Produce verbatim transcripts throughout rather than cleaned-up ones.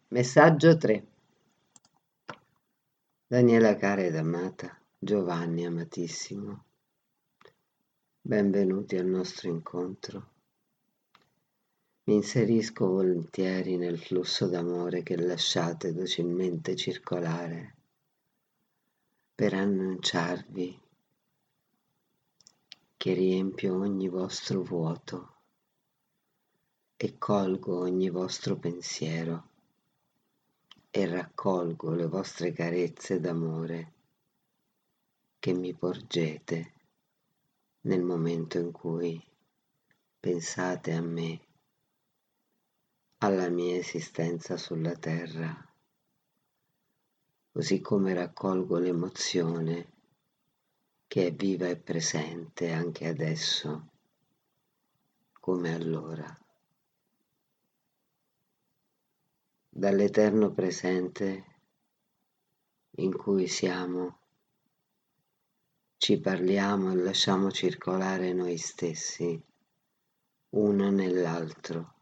Messaggio tre. Daniela cara ed amata, Giovanni amatissimo, benvenuti al nostro incontro. Mi inserisco volentieri nel flusso d'amore che lasciate docilmente circolare per annunciarvi che riempio ogni vostro vuoto e colgo ogni vostro pensiero e raccolgo le vostre carezze d'amore che mi porgete nel momento in cui pensate a me, alla mia esistenza sulla terra, così come raccolgo l'emozione che è viva e presente anche adesso, come allora. Dall'eterno presente in cui siamo, ci parliamo e lasciamo circolare noi stessi, uno nell'altro,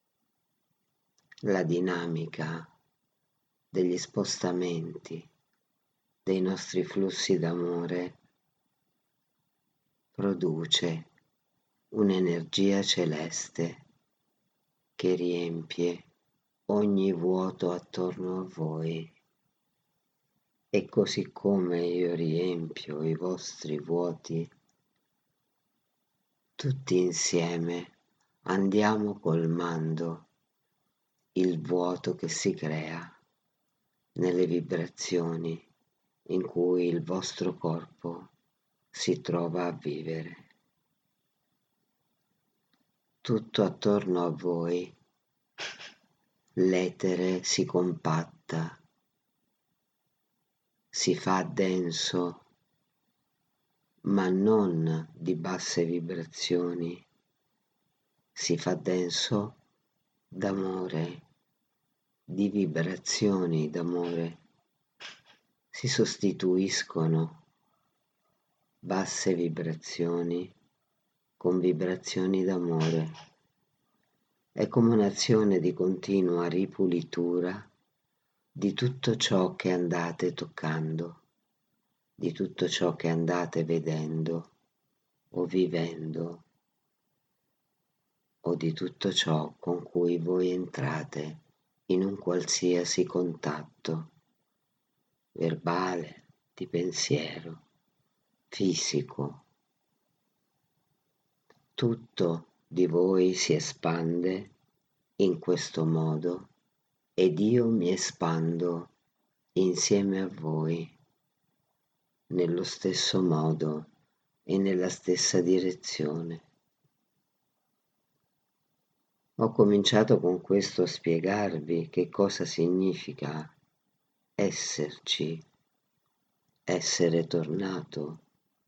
la dinamica degli spostamenti dei nostri flussi d'amore produce un'energia celeste che riempie ogni vuoto attorno a voi. E così come io riempio i vostri vuoti, tutti insieme andiamo colmando il vuoto che si crea nelle vibrazioni in cui il vostro corpo si trova a vivere. Tutto attorno a voi l'etere si compatta, si fa denso, ma non di basse vibrazioni, si fa denso d'amore, di vibrazioni d'amore. Si sostituiscono basse vibrazioni con vibrazioni d'amore. È come un'azione di continua ripulitura di tutto ciò che andate toccando, di tutto ciò che andate vedendo o vivendo, o di tutto ciò con cui voi entrate in un qualsiasi contatto, verbale, di pensiero, fisico. Tutto di voi si espande in questo modo ed io mi espando insieme a voi nello stesso modo e nella stessa direzione. Ho cominciato con questo a spiegarvi che cosa significa esserci, essere tornato.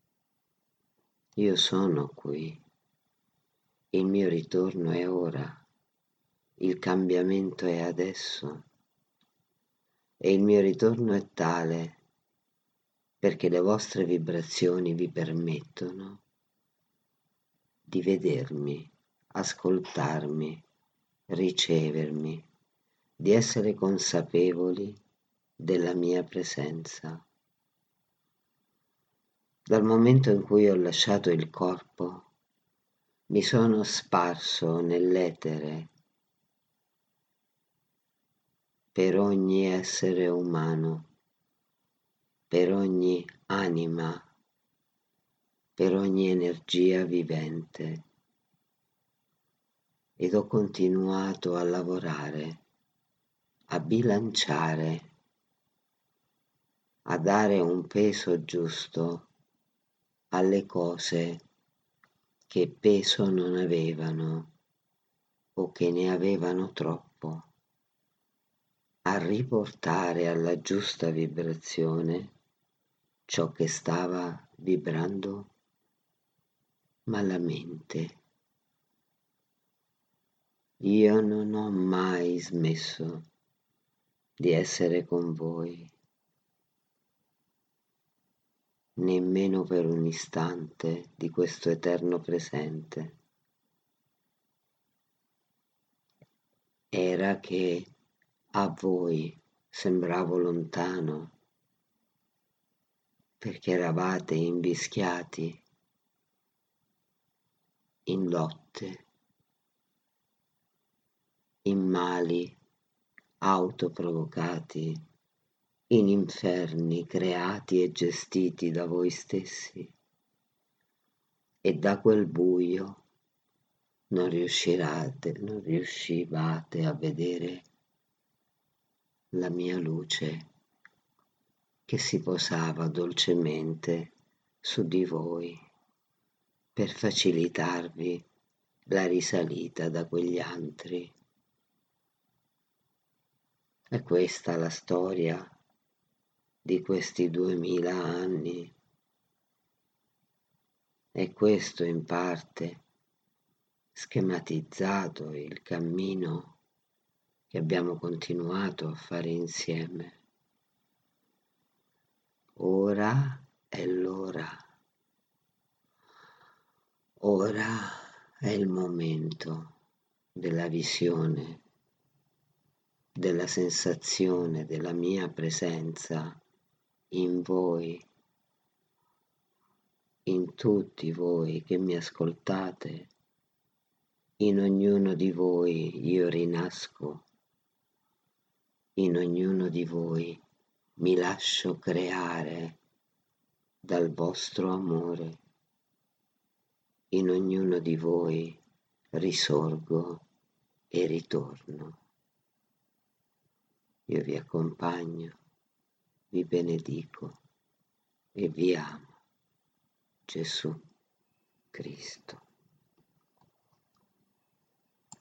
Io sono qui, il mio ritorno è ora, il cambiamento è adesso e il mio ritorno è tale perché le vostre vibrazioni vi permettono di vedermi, ascoltarmi, ricevermi, di essere consapevoli della mia presenza. Dal momento in cui ho lasciato il corpo, mi sono sparso nell'etere per ogni essere umano, per ogni anima, per ogni energia vivente, ed ho continuato a lavorare, a bilanciare, a dare un peso giusto alle cose che peso non avevano o che ne avevano troppo, a riportare alla giusta vibrazione ciò che stava vibrando malamente. Io non ho mai smesso di essere con voi, nemmeno per un istante di questo eterno presente. Era che A voi sembravo lontano, perché eravate invischiati in lotte, in mali autoprovocati, in inferni creati e gestiti da voi stessi, e da quel buio non riuscirate, non riuscivate a vedere la mia luce che si posava dolcemente su di voi per facilitarvi la risalita da quegli antri. È questa la storia di questi duemila anni. È questo in parte schematizzato il cammino che abbiamo continuato a fare insieme. Ora è l'ora. Ora è il momento della visione, della sensazione della mia presenza in voi, in tutti voi che mi ascoltate. In ognuno di voi io rinasco, in ognuno di voi mi lascio creare dal vostro amore, in ognuno di voi risorgo e ritorno. Io vi accompagno, vi benedico e vi amo, Gesù Cristo.